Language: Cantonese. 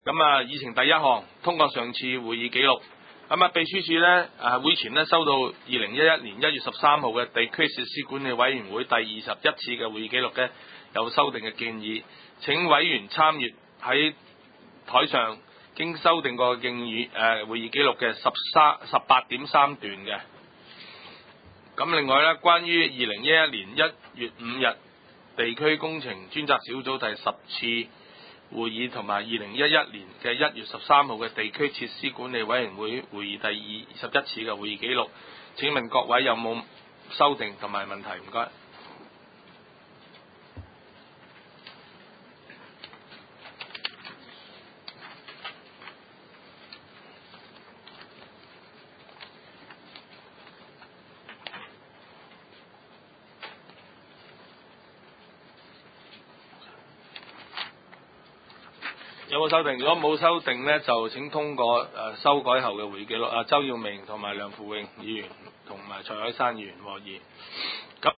咁啊，議程第一項通過上次會議記錄。咁啊，秘書處咧會前咧收到2011年1月13號嘅地區設施管理委員會第21次嘅會議記錄嘅有修訂嘅建議，請委員參閱喺台上經修訂過嘅會議記錄嘅18.3段嘅。咁另外咧，關於2011年1月5日地區工程專責小組第10次會議同埋2011年嘅1月13號嘅地區設施管理委員會會議第21次嘅會議記錄，請問各位有冇修訂同埋問題？唔該。有冇修訂？如果冇修訂呢，就請通過修改後嘅會議記錄。周耀明同埋梁富榮議員同埋蔡海山議員獲議。